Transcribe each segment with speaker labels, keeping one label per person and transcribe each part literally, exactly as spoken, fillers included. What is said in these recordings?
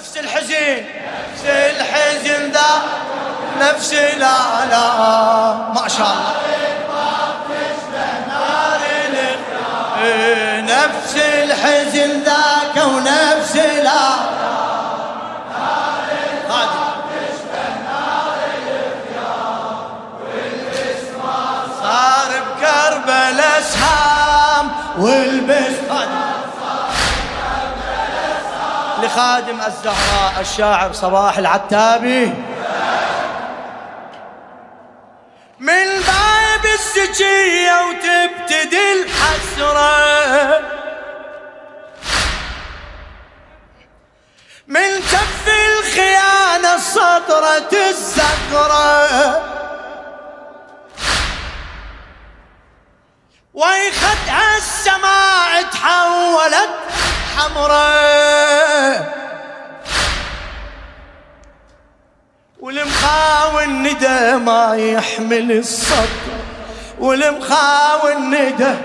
Speaker 1: نفس الحزن نفس الحزن ذا نفس لا لا ما شاء الله نفس الحزن ذاك ونفس لا صار بكربلاء اسهام والبس لخادم الزهراء الشاعر صباح العتابي من باب السجية وتبتدي الحسرة من كف الخيانة سطرة الزهرة ويخدها السماء تحولت حمراء والمخاوي الندى ما يحمل الصدر والمخاوي الندى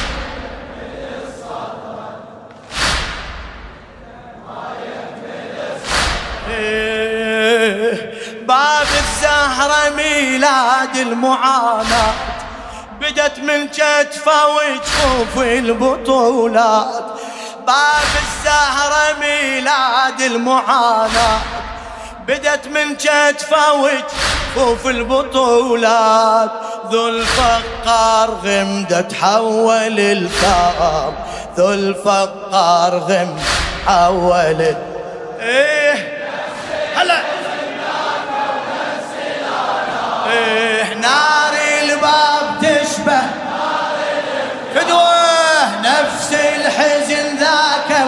Speaker 1: باب الزهرة ميلاد المعاناة بدت من كتفه وجفوف البطولات باب الزهرة ميلاد المعاناة بدت من كتفه وجفوف البطولات ذو الفقار غمدة تحول الكام ذو الفقار غمدة تحول ايه هلا ايه نار الباب تشبه فدوه نفس الحزن ذاك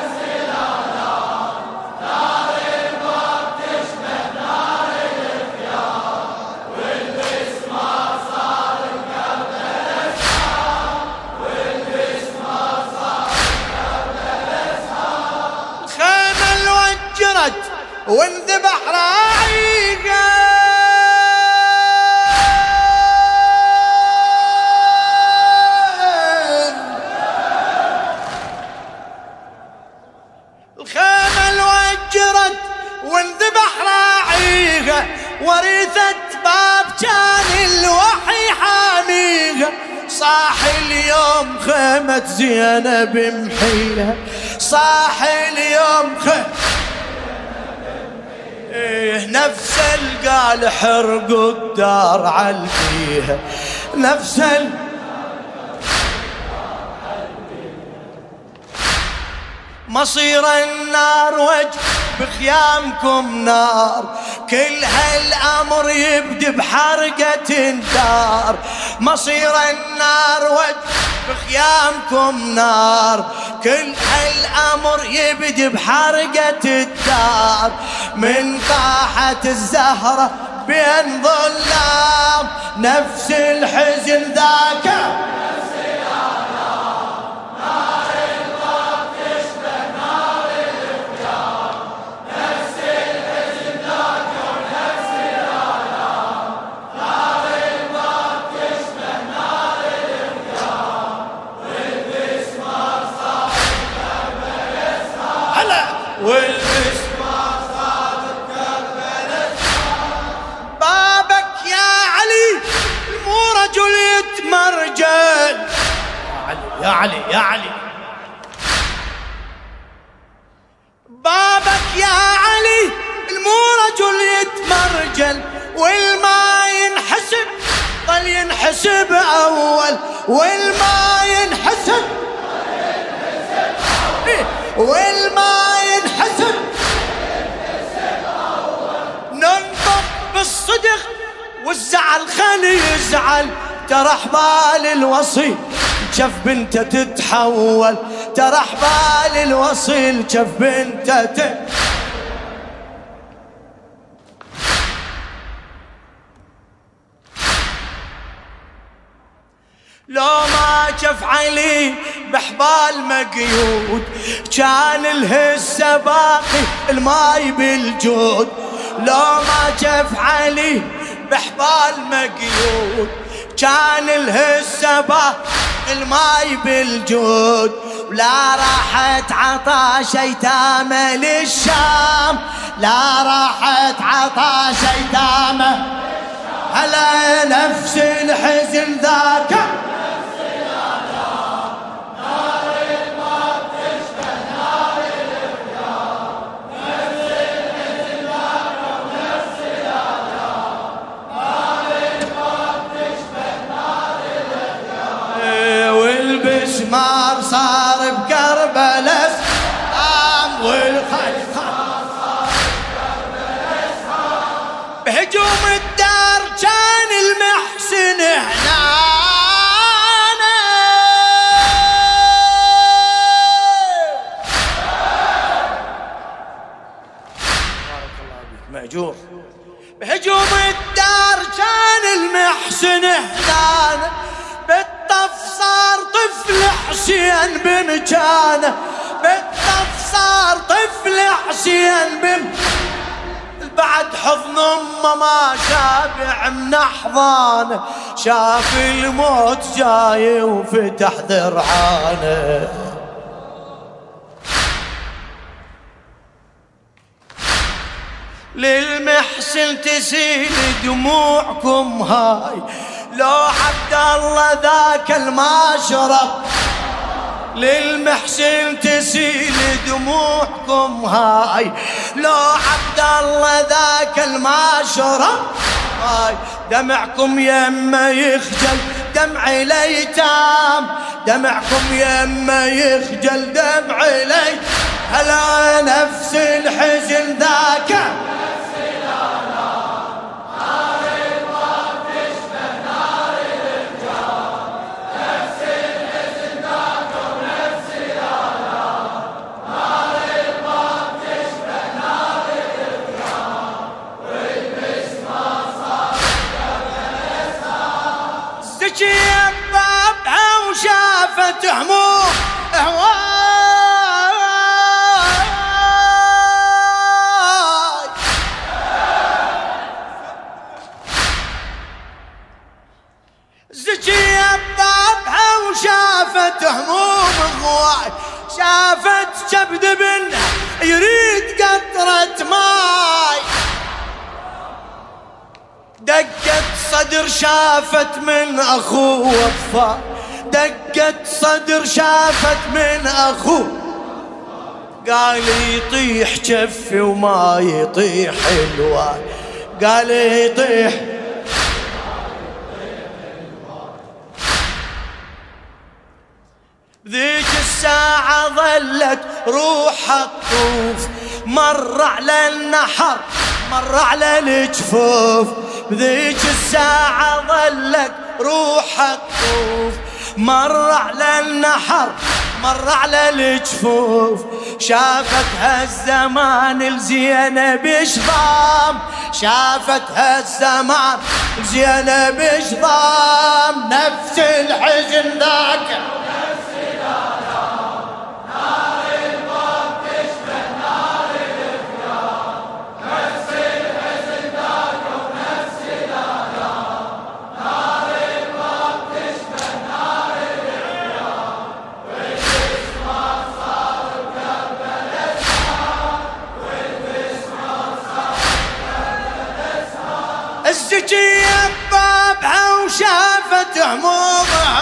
Speaker 1: وانذبح راعيقه الخيمة الوجرت وانذبح راعيقه ورثت باب كان الوحي حاميقه صاح اليوم خيمة زينب محيلها صاح اليوم خيمة نفس القال حرقوا الدار علفيها نفس ال مصير النار وجه بخيامكم نار كل هالأمر يبدي بحرقة الدار مصير النار وجه بخيامكم نار كل هالأمر يبدي بحرقة الدار من طاحت الزهرة بين ظلام نفس الحزن ذاك والبس ما صادت كربلاء بابك يا علي مو رجل يتمرجل يا علي يا علي بابك يا علي المو رجل يتمرجل والما ينحسب ظل ينحسب أول والما ينحسب والما ينحسب ننطق بالصدق والزعل خلي يزعل ترى حبال الوصي شف بنته تتحول ترى حبال الوصي شف بنته تتحول لو ما شف علي بحبال مقيود كان الهسه باقي الماي بالجود لو ما شف علي بحبال مقيود كان الهسه باقي الماي بالجود ولا راحت عطاش ايتام للشام لا راحت عطاش ايتامه هلا نفس الحزن ذاك والبسمار صار بكربلاء قام والخيل بهجوم الدار كان المحسن هنا مأجور بهجوم الدار كان المحسن هنا بالطف صار طفل حسين بمكانه بالطف صار طفل حسين بمكانه بعد حضن امه ما شابع من احضانه شاف الموت جاي وفتح ذرعانه للمحسن تسيل دموعكم هاي لو عبد الله ذاك المشرب للمحسن تسيل دموعكم هاي لو عبد الله ذاك المشرب هاي دمعكم يما يخجل دمع الايتام دمعكم يما يخجل دمع الايتام هلا نفس الحزن ذاك بابها وشافت هموم هواي زكية بابها وشافت هموم هواي شافت كبد بنها يريد قطرة ماي دقت صدر شافت من اخوه وفا دقت صدر شافت من اخوه قال يطيح جفي وما يطيح الواد قال يطيح ذيك الساعة ظلت روح الطوف مر على النحر مر على الجفوف بذيك الساعة ظلت روح الطوف مر على النحر مر على الجفوف شافتها الزمان الزينب شضام شافتها الزمان الزينب شضام نفس الحزن ذاك الزكية بابها وشافت هموم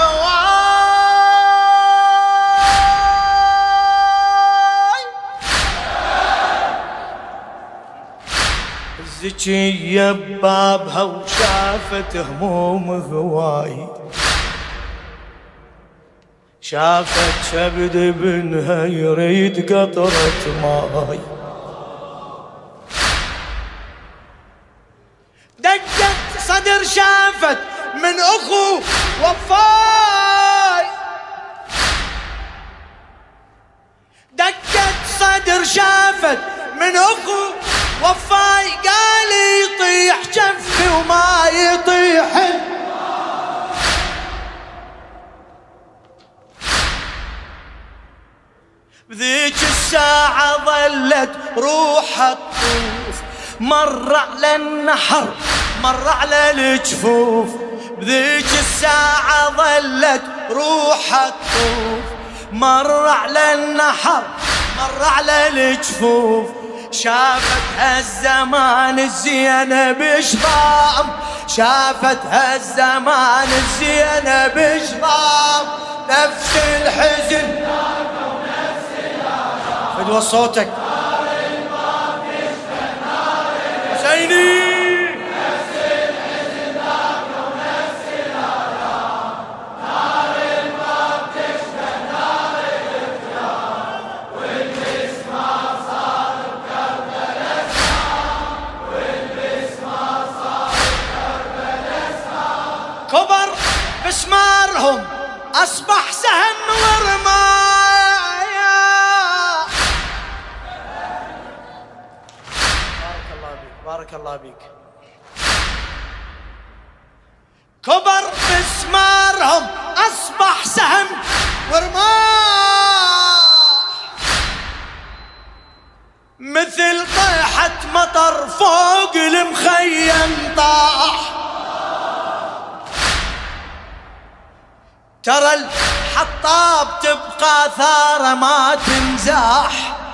Speaker 1: هواي الزكية بابها وشافت هموم هواي شافت شبد بنها يريد قطرة ماي دقت صدر شافت من اخو وفاي دقت صدر شافت من اخو وفاي قال يطيح جفي وما يطيح بذيك الساعة ظلت روح الطوف مر على النحر مر على الجفوف بذيك الساعة ظلت روح الطوف مر على النحر مر على الجفوف شافت هالزمان الزينب شضام، شافت هالزمان الزينب شضام، نفس الحزن فدوى صوتك حسيني. كبر بسمارهم أصبح سهم ورمايا. بارك الله بيك بارك الله بيك. كبر بسمارهم أصبح سهم ورماح، مثل طيحة مطر فوق المخيم طاح. ترى الحطاب تبقى ثارة ما تنزاح،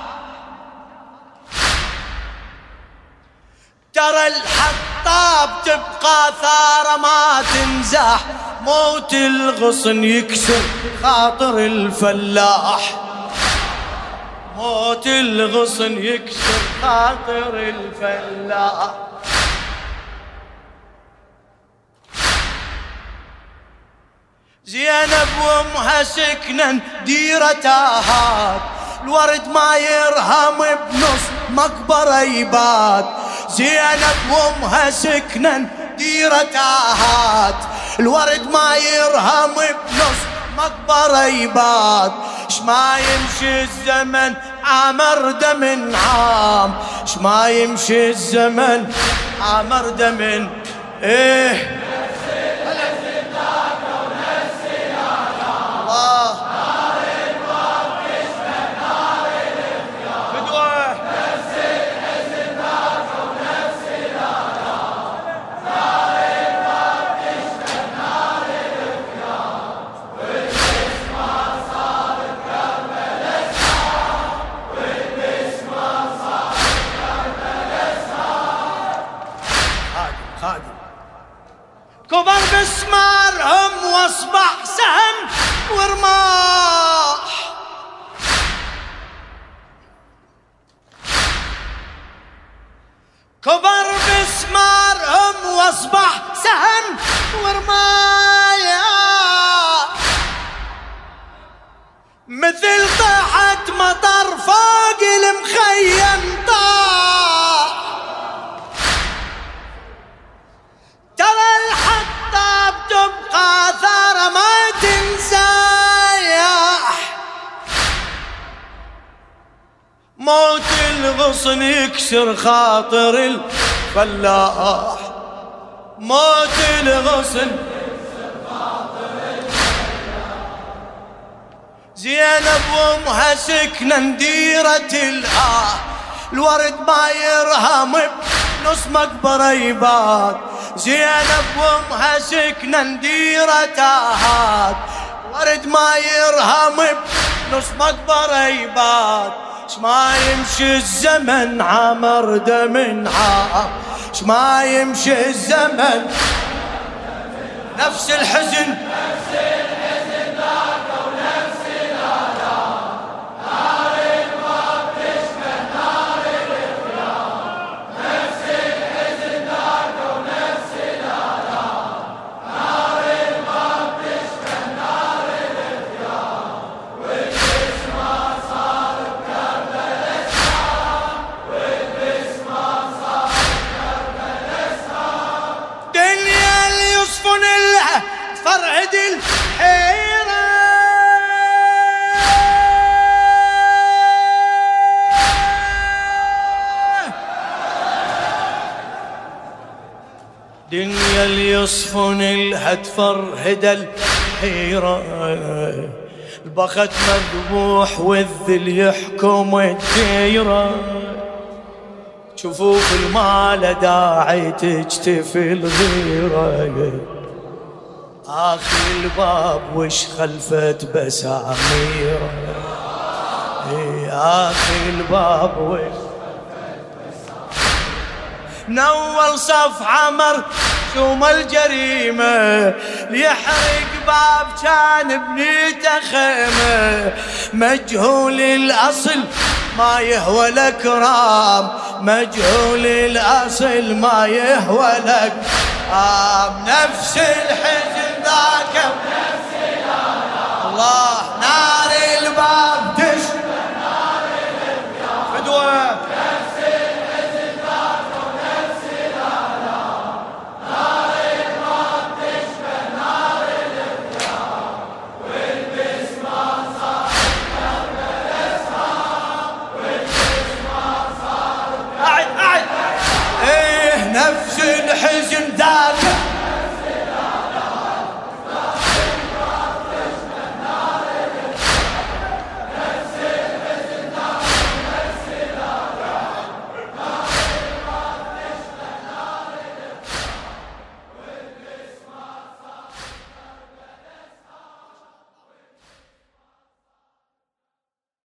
Speaker 1: ترى الحطاب تبقى ثارة ما تنزاح، موت الغصن يكسر خاطر الفلاح، موت الغصن يكسر خاطر الفلاح. زينب وامها سكنا ديرة تاهات، الورد ما يرهم بنص مقبرة يبات. زينب وامها سكنا ديرة تاهات، الورد ما يرهم بنص مقبرة يبات. شما يمشي الزمن عامر دم عام، شما يمشي الزمن عامر دم ايه. كبر بسمارهم واصبح سهم ورماح، كبر بسمارهم واصبح سهم ورمايا، مثل طاحت مطر فوق المخيم طاح. ترى الحطاب تبقى ثارة ما تنزاح، موت الغصن يكسر خاطر الفلاح، موت الغصن يكسر خاطر الفلاح. زينب وامها سكنا ديرة الآه، الورد ما يرهم بنص مقبرة يبات. زينب وامها سكنا ديرة تاهات، ورد ما يرهم بنص مقبرة يبات. شما يمشي الزمن عامر دم عام، شما يمشي الزمن نفس الحزن، نفس الحزن ذاك ونفس الآلام. نار الباب تشبه نار الخيام، نفس الحزن ذاك ونفس الآلام. نار الباب تشبه نار الخيام، والبسمة صار بكربلاء السام، والبسمة صار بكربلاء السام. دنيا اللي يصفن لها تفرعد الحيرة، دنيا اللي يصفن لها تفرهد الحيرة. البخت مذبوح والذل يحكم الديرة، شوفوا في المال داعي تجتفي الغيرة. آخر الباب وش خلفت بساميرة، آخر الباب وش من أول صفحة مرسوم الجريمة، ليحرق باب كان بنيته خيمة. مجهول الأصل ما يهوى الأكرام، مجهول الأصل ما يهوى الأكرام. نفس الحزن ذاك الله نار الباب